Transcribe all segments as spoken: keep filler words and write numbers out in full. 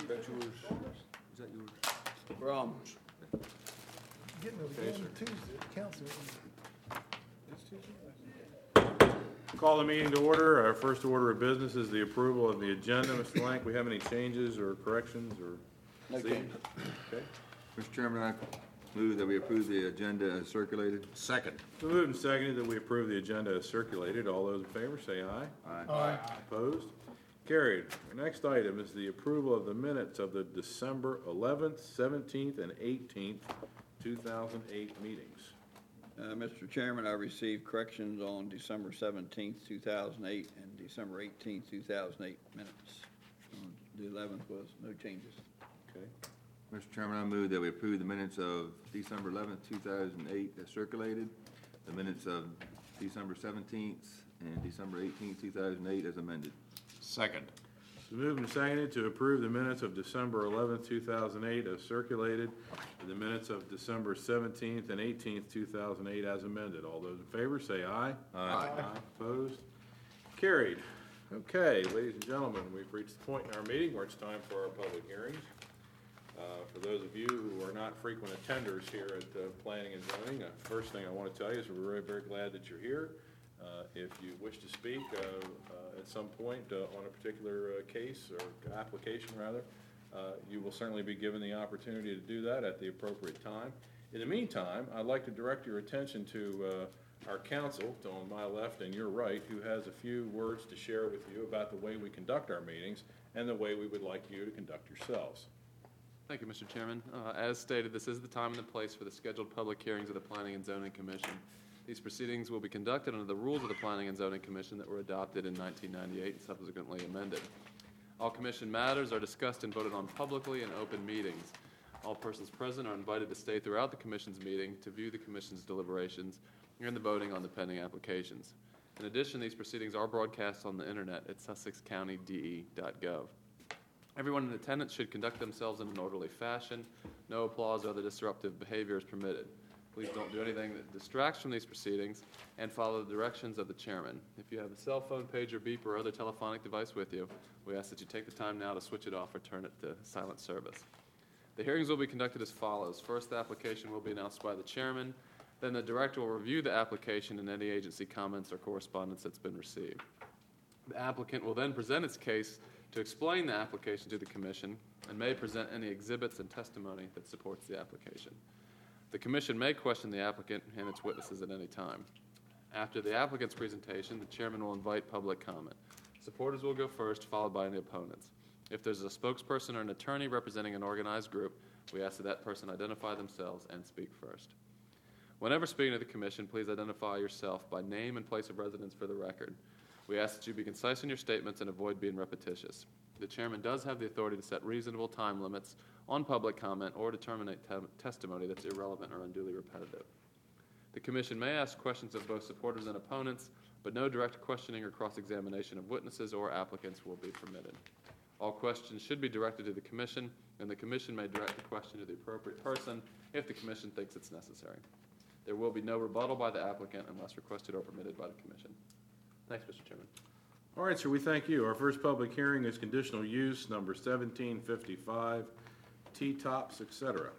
that yours? Is that yours? From Getting it again Tuesday, council. Call the meeting to order. Our first order of business is the approval of the agenda. Mister Lank, we have any changes or corrections or? no change. Okay. Mister Chairman, I move that we approve the agenda as circulated. Second. So moved and seconded that we approve the agenda as circulated. All those in favor say aye. Aye. Aye. Opposed? Carried. Our next item is the approval of the minutes of the December eleventh, seventeenth, and eighteenth, two thousand eight meetings. Uh, Mister Chairman, I received corrections on December seventeenth, two thousand eight, and December eighteenth, two thousand eight minutes. On the eleventh was no changes. Okay. Mister Chairman, I move that we approve the minutes of December eleventh, two thousand eight as circulated, the minutes of December seventeenth and December eighteenth, two thousand eight as amended. Second. So moved and seconded to approve the minutes of December eleventh, two thousand eight as circulated, and the minutes of December seventeenth and eighteenth, two thousand eight as amended. All those in favor say aye. Aye. Opposed? Carried. Okay, ladies and gentlemen, we've reached the point in our meeting where it's time for our public hearings. Uh, for those of you who are not frequent attenders here at uh, Planning and Zoning, uh, first thing I want to tell you is we're very, very glad that you're here. Uh, if you wish to speak uh, uh, at some point uh, on a particular uh, case or application, rather, uh, you will certainly be given the opportunity to do that at the appropriate time. In the meantime, I'd like to direct your attention to uh, our counsel, to on my left and your right, who has a few words to share with you about the way we conduct our meetings and the way we would like you to conduct yourselves. Thank you, Mister Chairman. Uh, as stated, this is the time and the place for the scheduled public hearings of the Planning and Zoning Commission. These proceedings will be conducted under the rules of the Planning and Zoning Commission that were adopted in nineteen ninety-eight and subsequently amended. All Commission matters are discussed and voted on publicly in open meetings. All persons present are invited to stay throughout the Commission's meeting to view the Commission's deliberations and the voting on the pending applications. In addition, these proceedings are broadcast on the Internet at sussex county d e dot gov. Everyone in attendance should conduct themselves in an orderly fashion. No applause or other disruptive behavior is permitted. Please don't do anything that distracts from these proceedings and follow the directions of the chairman. If you have a cell phone, pager, beep, or other telephonic device with you, we ask that you take the time now to switch it off or turn it to silent service. The hearings will be conducted as follows. First, the application will be announced by the chairman. Then the director will review the application and any agency comments or correspondence that's been received. The applicant will then present its case to explain the application to the commission and may present any exhibits and testimony that supports the application. The commission may question the applicant and its witnesses at any time. After the applicant's presentation, the chairman will invite public comment. Supporters will go first, followed by any opponents. If there's a spokesperson or an attorney representing an organized group, we ask that that person identify themselves and speak first. Whenever speaking to the commission, please identify yourself by name and place of residence for the record. We ask that you be concise in your statements and avoid being repetitious. The chairman does have the authority to set reasonable time limits on public comment or to terminate te- testimony that's irrelevant or unduly repetitive. The commission may ask questions of both supporters and opponents, but no direct questioning or cross-examination of witnesses or applicants will be permitted. All questions should be directed to the commission, and the commission may direct the question to the appropriate person if the commission thinks it's necessary. There will be no rebuttal by the applicant unless requested or permitted by the commission. Thanks, Mister Chairman. All right, sir, we thank you. Our first public hearing is conditional use number seventeen fifty-five, T-tops, et cetera.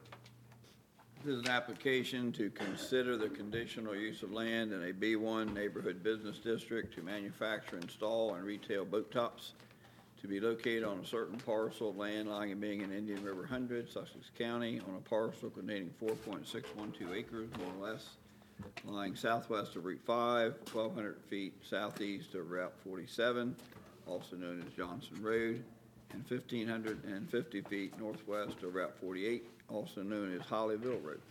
This is an application to consider the conditional use of land in a B one neighborhood business district to manufacture, install, and retail boat tops to be located on a certain parcel of land lying and being in Indian River Hundred, Sussex County, on a parcel containing four point six one two acres, more or less, lying southwest of Route five, twelve hundred feet southeast of Route forty-seven, also known as Johnson Road, and fifteen hundred fifty feet northwest of Route forty-eight, also known as Hollyville Road.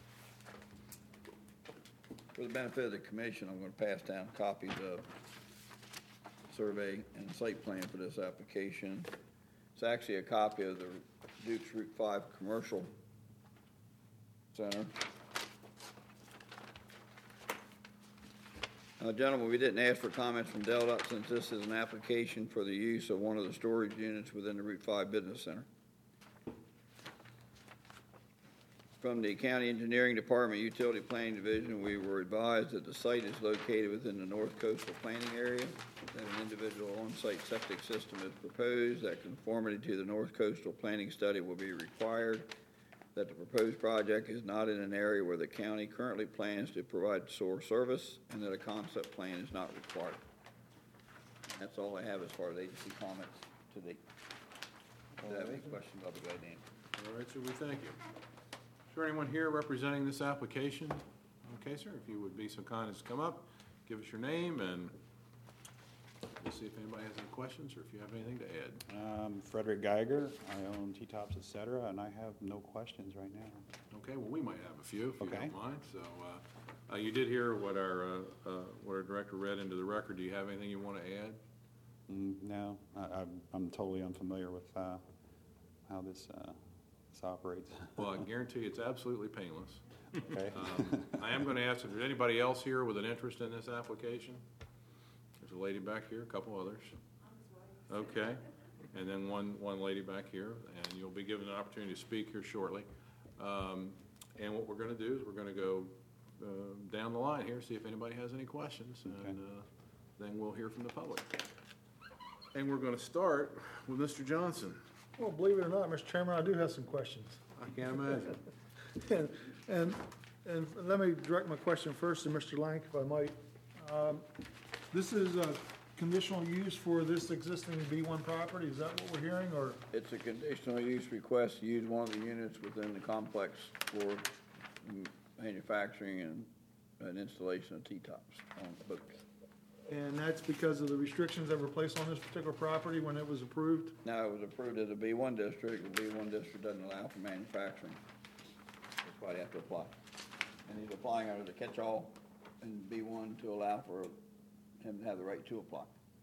For the benefit of the commission, I'm going to pass down copies of survey and site plan for this application. It's actually a copy of the Duke's Route five Commercial Center. Uh, gentlemen, we didn't ask for comments from Deldup since this is an application for the use of one of the storage units within the Route five Business Center. From the County Engineering Department Utility Planning Division, we were advised that the site is located within the North Coastal Planning Area, that an individual on-site septic system is proposed, that conformity to the North Coastal Planning Study will be required, that the proposed project is not in an area where the county currently plans to provide sewer service, and that a concept plan is not required. That's all I have as far as agency comments to date. If you have any questions, I'll be glad to answer. All right, sir, we thank you. Is there anyone here representing this application? Okay, sir, if you would be so kind as to come up, give us your name, and we'll see if anybody has any questions or if you have anything to add. Um, Frederick Geiger, I own T-Tops, et cetera, and I have no questions right now. Okay, well, we might have a few, if you Okay. don't mind. So, uh, uh, you did hear what our, uh, uh, what our director read into the record. Do you have anything you want to add? Mm, No, I, I'm- I'm totally unfamiliar with uh, how this, uh, this operates. Well, I guarantee it's absolutely painless. Okay. Um, I am going to ask if there's anybody else here with an interest in this application? There's a lady back here, a couple others. Okay, and then one, one lady back here, and you'll be given an opportunity to speak here shortly. Um, And what we're going to do is we're going to go uh, down the line here, see if anybody has any questions, and Okay. uh, then we'll hear from the public. And we're going to start with Mister Johnson. Well, believe it or not, Mister Chairman, I do have some questions. I can't imagine. And, and, and let me direct my question first to Mister Lank, if I might. Um, This is a conditional use for this existing B one property, is that what we're hearing, or? It's a conditional use request to use one of the units within the complex for mm, manufacturing and an installation of T-tops on boats. And that's because of the restrictions that were placed on this particular property when it was approved? Now, it was approved as a B one district, the B one district doesn't allow for manufacturing. That's why they have to apply. And he's applying under the catch-all in B one to allow for him to have the right to apply.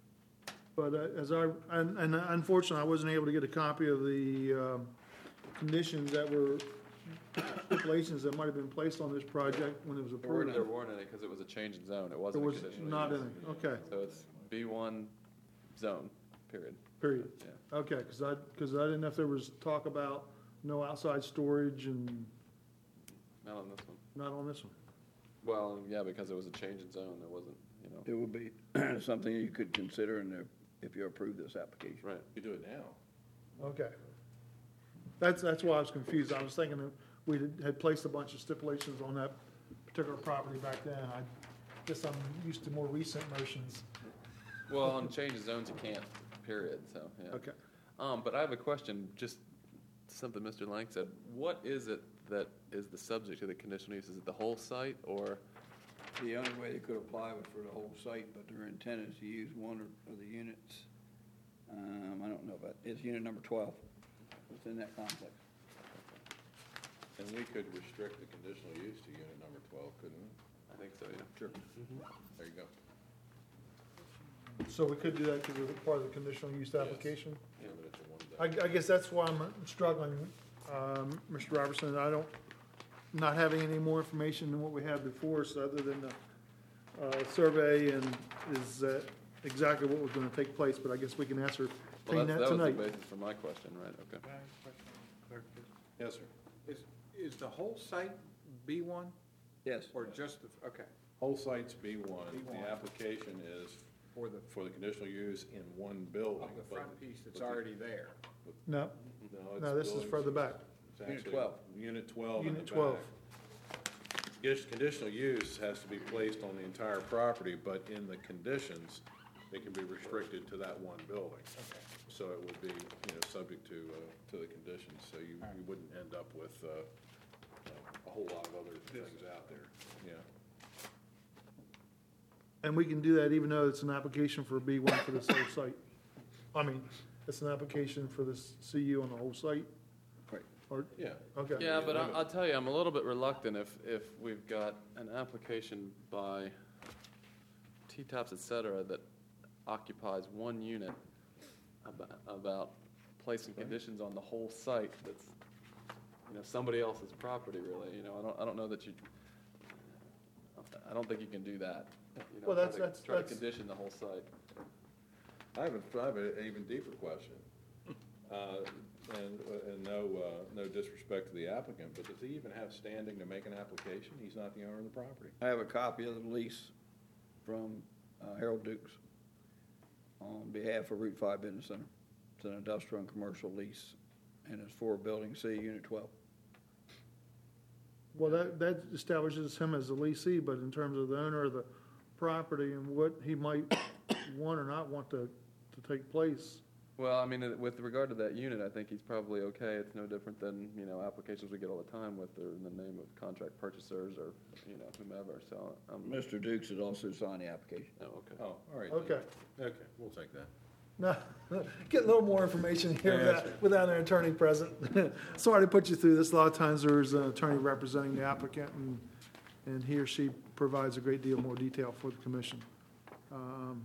But uh, as I, and and unfortunately, I wasn't able to get a copy of the um, conditions that were, stipulations that might have been placed on this project when it was There weren't, approved. there weren't any because it was a change in zone. It There wasn't a was conditional not use. any, okay, So it's B one zone, period. period. Yeah. Okay, because I, because I didn't know if there was talk about no outside storage and Not on this one. not on this one. Well, yeah, because it was a change in zone. There wasn't, you know. It would be something you could consider in the, if you approve this application. Right. You do it now. Okay. That's, that's why I was confused. I was thinking that we had- had placed a bunch of stipulations on that particular property back then. I guess I'm used to more recent motions. Well, on change of zones, you can't, period, so, yeah. Okay. Um, but I have a question, just something Mister Lang said. What is it that is the subject of the conditional use? Is it the whole site, or? The only way they could apply was for the whole site, but their intent is to use one or- of the units. Um, I don't know about, it's unit number twelve within that complex. And we could restrict the conditional use to unit number twelve, couldn't we? I think so, yeah. Sure. There you go. So we could do that because it's part of the conditional use application? Limit it to one day. I, I guess that's why I'm struggling, um, Mister Robertson. I don't, not having any more information than what we had before, so other than the, uh, survey and is, uh, exactly what was gonna take place, but I guess we can Well, ascertain that's, that that was the tonight. basis for my question, right, okay. Can I ask a question on clarification? Yes, sir. Is, is the whole site B one Yes. or just the, okay, Whole site's B one. B one. The application is for the, for the conditional use in one building. of the but- front piece that's but the- already there? No, No, it's no, this is buildings- further back. it's Unit actually twelve. Unit twelve in the Unit twelve. back. Yes, conditional use has to be placed on the entire property, but in the conditions, it can be restricted to that one building. So it would be, you know, subject to, uh, to the conditions, so you, you wouldn't end up with, uh, a whole lot of other things out there, yeah. And we can do that even though it's an application for B one for this whole site. I mean, it's an application for this C U on the whole site, Right. or, Yeah. okay. Yeah, but I, limit. I'll tell you, I'm a little bit reluctant if, if we've got an application by T-Tops, et cetera, that occupies one unit about, about placing conditions on the whole site that's, you know, somebody else's property, really, you know, I don't, I don't know that you, I don't think you can do that. you know, Well, try that's- to- that's- Try to that's- condition the whole site. I have a, I have an even deeper question. Uh, and, and no, uh, no disrespect to the applicant, but does he even have standing to make an application? He's not the owner of the property. I have a copy of the lease from uh, Harold Dukes on behalf of Route five Business Center. It's an industrial and commercial lease, and it's for Building C, Unit twelve. Well, that, that establishes him as the leasee, but in terms of the owner of the property and what he might want or not want to, to take place. Well, I mean, it- with regard to that unit, I think he's probably okay. It's no different than, you know, applications we get all the time with, they're in the name of contract purchasers or, you know, whomever, so, um, Mister Dukes has also signed the application. oh, okay. Oh, all right. Okay. Okay, we'll take that. No, get a little more information here Yeah, without, that's right. without an attorney present. Sorry to put you through this. A lot of times there's an attorney representing the applicant, and, and he or she provides a great deal more detail for the commission. Um,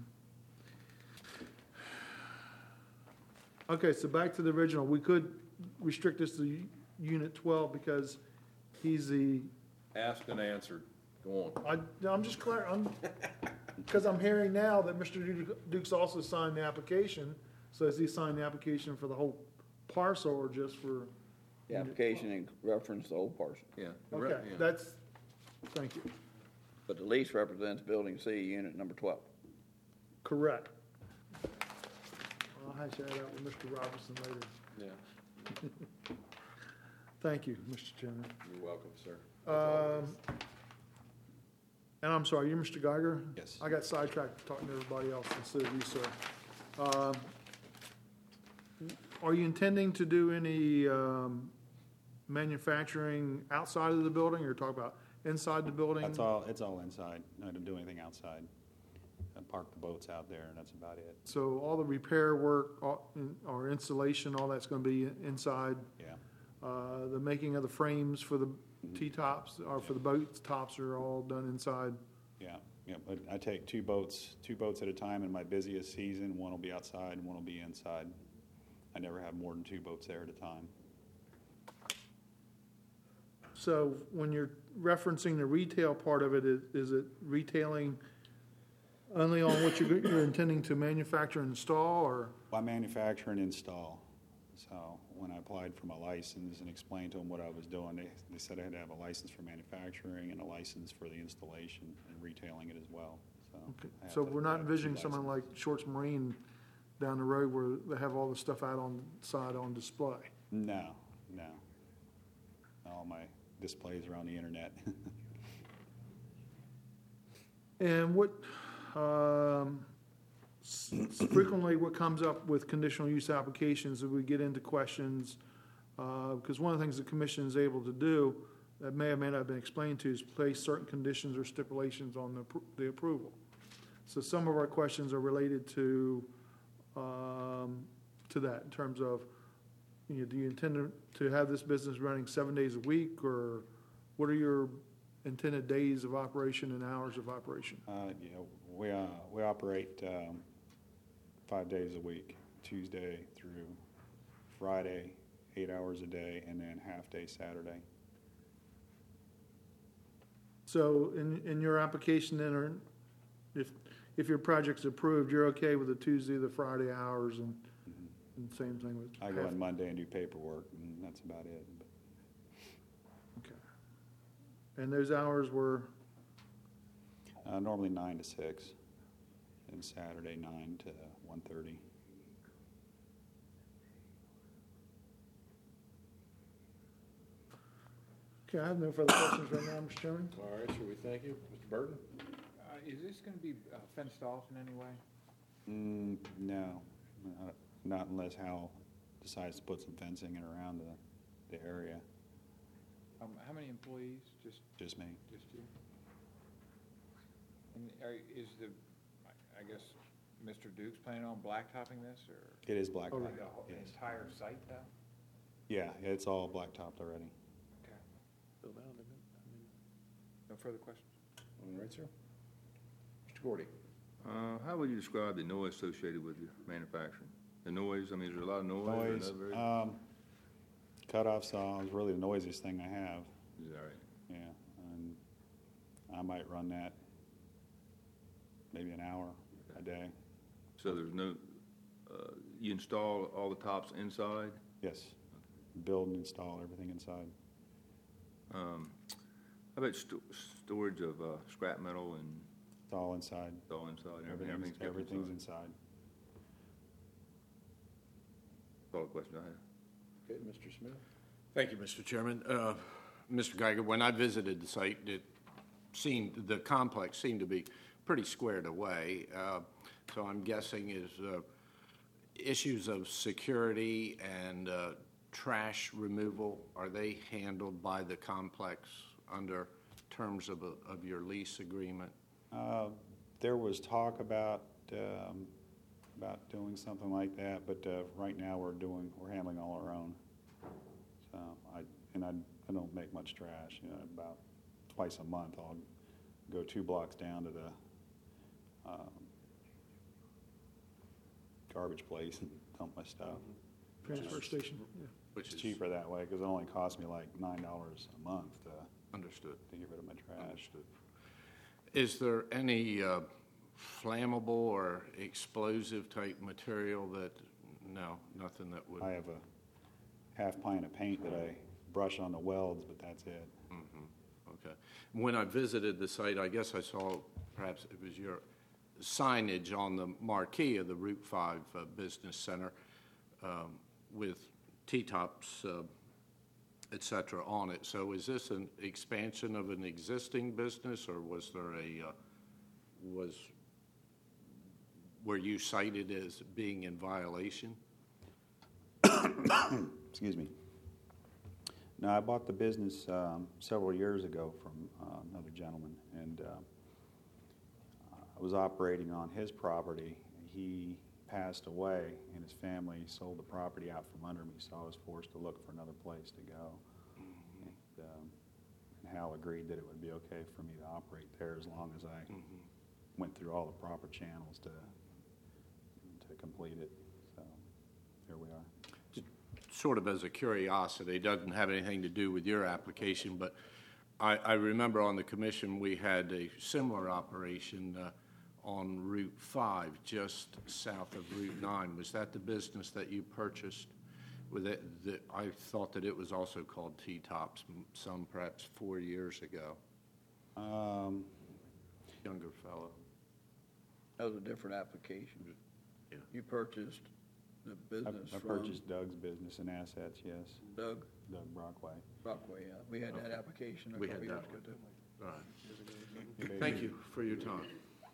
Okay, so back to the original. We could restrict this to Unit twelve because he's the, Asked and answered. Go on. I, no, I'm just clear, I'm, because I'm hearing now that Mister Du- Dukes also signed the application. So has he signed the application for the whole parcel or just for? The application in reference the old parcel, Yeah. Okay, yeah. that's, thank you. but the lease represents Building C, Unit number twelve. Correct. I'll hash that out with Mister Robertson later. Yeah. Thank you, Mister Chairman. You're welcome, sir. Um, and I'm sorry, you're Mister Geiger? Yes. I got sidetracked talking to everybody else instead of you, sir. Um, Are you intending to do any um, manufacturing outside of the building, or talk about inside the building? That's all, it's all inside. I don't do anything outside. I park the boats out there, and that's about it. So all the repair work all- in- or installation, all that's going to be inside? Yeah. Uh, The making of the frames for the T-tops, or for the boat tops are all done inside? Yeah, yeah, but I take two boats, two boats at a time in my busiest season. One will be outside and one will be inside. I never have more than two boats there at a time. So when you're referencing the retail part of it, is, is it retailing only on what you're, you're intending to manufacture and install, or? I manufacture and install. So when I applied for my license and explained to them what I was doing, they, they said I had to have a license for manufacturing and a license for the installation and retailing it as well. So, Okay. I have So to- we're I not have two envisioning someone like licenses. Shorts Marine down the road where they have all the stuff out on the side on display? No, no. All my displays are on the internet. And what, um, s- frequently what comes up with conditional use applications, if we get into questions, uh, because one of the things the commission is able to do that may or may not have been explained to you is place certain conditions or stipulations on the, appro- the approval. So some of our questions are related to, um, to that in terms of, you know, do you intend to, to have this business running seven days a week, or what are your intended days of operation and hours of operation? Uh, you know, we, uh, we operate, um, five days a week, Tuesday through Friday, eight hours a day, and then half-day Saturday. So in, in your application then, or if, if your project's approved, you're okay with the Tuesday, the Friday hours, and, and same thing with? I go half- on Monday and do paperwork, and that's about it. But Okay. And those hours were, Uh, normally nine to six, and Saturday nine to one thirty. okay, I have no further questions right now, Mister Chairman. All right, should we thank you? Mister Burton? Uh, Is this going to be uh, fenced off in any way? Mm, no, not- not unless Hal decides to put some fencing in around the, the area, Um, How many employees? Just, just me. just you? And are, is the, I- I guess, Mister Dukes planning on blacktopping this, or? It is blacktop, Alright. The whole- the yes. entire site, though? Yeah, it's all blacktopped already. Okay. Build out, isn't it? I mean, No further questions? All right, sir. Mister Gordy? Uh, how would you describe the noise associated with your manufacturing? The noise, I mean, is there a lot of noise? or Noise, not very- um, cutoff saw is really the noisiest thing I have, Is that right? yeah, and I might run that maybe an hour a day, So there's no, uh, you install all the tops inside? yes. build and install everything inside. Um, How about sto- storage of uh, scrap metal and It's all inside. all inside, and everything, everything's Everything's, kept everything's inside? inside. That's all the question I have. Okay, Mister Smith? Thank you, Mister Chairman. Uh, Mister Geiger, when I visited the site, it seemed, the complex seemed to be pretty squared away. Uh, So I'm guessing is uh, issues of security and uh, trash removal, are they handled by the complex under terms of, a- of your lease agreement? Uh, There was talk about, um, about doing something like that, but uh, right now we're doing, we're handling all our own. So I, and I, I don't make much trash, you know, about twice a month I'll go two blocks down to the um, garbage place and dump my stuff. Transfer station, yeah. Which It's is cheaper that way because it only costs me like nine dollars a month to, understood. to get rid of my trash. Understood. Is there any uh, flammable or explosive type material that, no, nothing that would? I have a half pint of paint that I brush on the welds, but that's it. Okay. When I visited the site, I guess I saw, perhaps it was your signage on the marquee of the Route five uh, Business Center um, with T-tops, uh, et cetera, on it. So is this an expansion of an existing business, or was there a, uh, was, were you cited as being in violation? Excuse me. No, I bought the business um, several years ago from uh, another gentleman, and uh, I was operating on his property. He passed away, and his family sold the property out from under me, so I was forced to look for another place to go. Mm-hmm. And, um, and Hal agreed that it would be okay for me to operate there as long as I Mm-hmm. went through all the proper channels to to complete it. So here we are. Sort of as a curiosity, doesn't have anything to do with your application, but I, I remember on the commission, we had a similar operation uh, on Route five, just south of Route nine. Was that the business that you purchased? With it, the, I thought that it was also called T-Tops, m- some perhaps four years ago. Um, Younger fellow. That was a different application. Yeah. You purchased the I business I from purchased Doug's business and assets, yes. Doug Doug Brockway. Rockway, yeah. We had that application a We couple had years that ago, one. too. All right. Thank you for your time.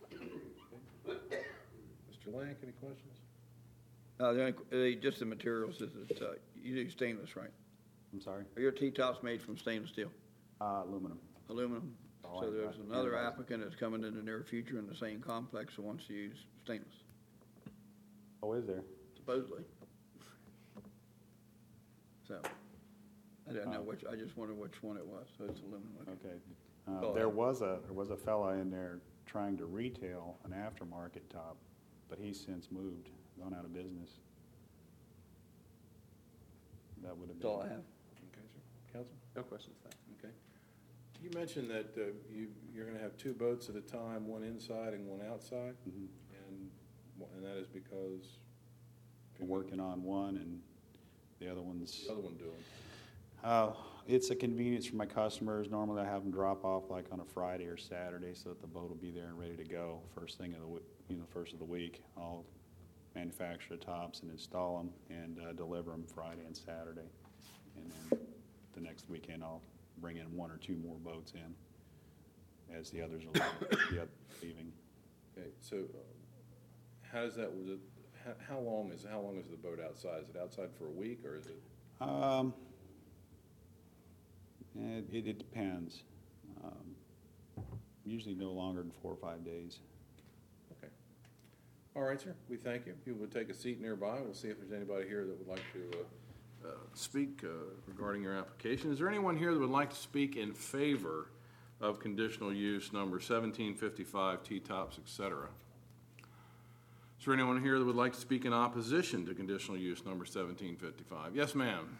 Mister Lank, any questions? Uh, the only, uh, just the materials, is it, uh, you do stainless, right? I'm sorry? Are your T-tops made from stainless steel, Uh, aluminum. aluminum? Oh, So I- there's I- another yeah. applicant that's coming in the near future in the same complex who wants to use stainless, Oh, is there? supposedly. So, I don't know Oh. which, I just wondered which one it was, so it's aluminum. okay. Okay. Go Uh, there ahead. was a, there was a fella in there trying to retail an aftermarket top, but he's since moved, gone out of business. That would have That's all I been, have. Okay, sir. Councilman? No questions, thanks. Okay. You mentioned that uh, you, you're going to have two boats at a time, one inside and one outside, Mhm. and, wh- and that is because? we're working on one and the other one's, The other one doing? uh, it's a convenience for my customers. Normally I have them drop off like on a Friday or Saturday so that the boat will be there and ready to go first thing of the, w- you know, first of the week. I'll manufacture the tops and install them and uh, deliver them Friday and Saturday. And then the next weekend I'll bring in one or two more boats in as the others are leaving- the oth- leaving. Okay, so uh, how does that, was it, how, how long is, how long is the boat outside? Is it outside for a week, or is it? Um, it, it it depends. Um, usually no longer than four or five days. Okay. All right, sir, we thank you. You will take a seat nearby. We'll see if there's anybody here that would like to uh, uh, speak uh, regarding your application. Is there anyone here that would like to speak in favor of conditional use number seventeen fifty-five, T-tops, et cetera? Is there anyone here that would like to speak in opposition to conditional use number seventeen fifty-five? Yes, ma'am.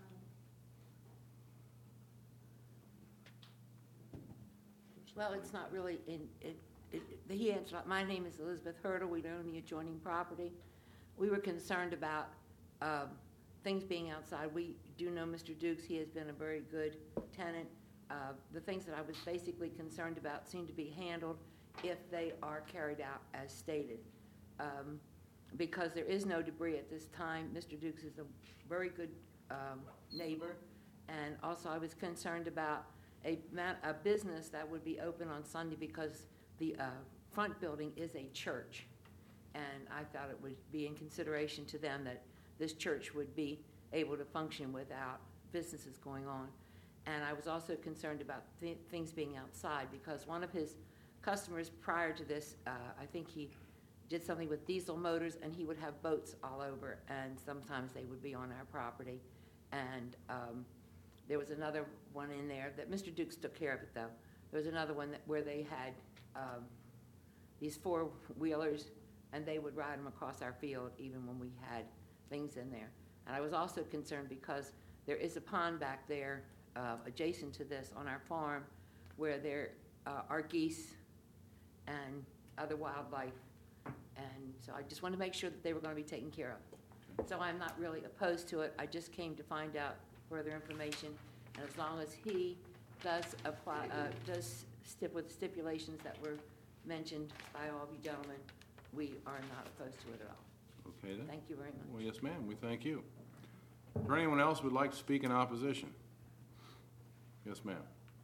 Well, it's not really in, it, it, he answered, my name is Elizabeth Hurdle, we own the adjoining property. We were concerned about, um, things being outside, we do know Mister Dukes. He has been a very good tenant. Uh, The things that I was basically concerned about seem to be handled if they are carried out as stated. Um, Because there is no debris at this time, Mister Dukes is a very good um, neighbor. And also, I was concerned about a ma- a business that would be open on Sunday because the uh, front building is a church. And I thought it would be in consideration to them that this church would be able to function without businesses going on. And I was also concerned about th- things being outside because one of his customers prior to this, uh, I think he did something with diesel motors, and he would have boats all over, and sometimes they would be on our property. And um, there was another one in there that Mister Dukes took care of it, though. There was another one that, where they had um, these four-wheelers, and they would ride them across our field even when we had things in there. And I was also concerned because there is a pond back there uh, adjacent to this on our farm where there uh, are geese and other wildlife. And so I just wanted to make sure that they were going to be taken care of. So I'm not really opposed to it. I just came to find out further information. And as long as he does apply, uh, does stick with stipulations that were mentioned by all of you gentlemen, we are not opposed to it at all. Okay, then. Thank you very much. Well, yes, ma'am, we thank you. Is there anyone else who would like to speak in opposition? Yes, ma'am.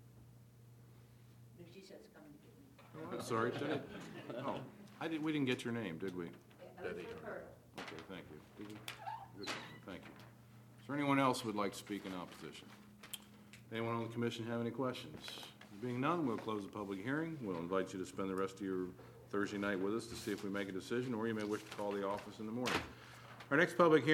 She says coming to get me. I'm sorry, did it? Oh, I didn't, we didn't get your name, did we? Okay, Okay, thank you. Did we? Good, thank you. Is there anyone else who would like to speak in opposition? Anyone on the commission have any questions? Being none, we'll close the public hearing. We'll invite you to spend the rest of your Thursday night with us to see if we make a decision, or you may wish to call the office in the morning. Our next public hearing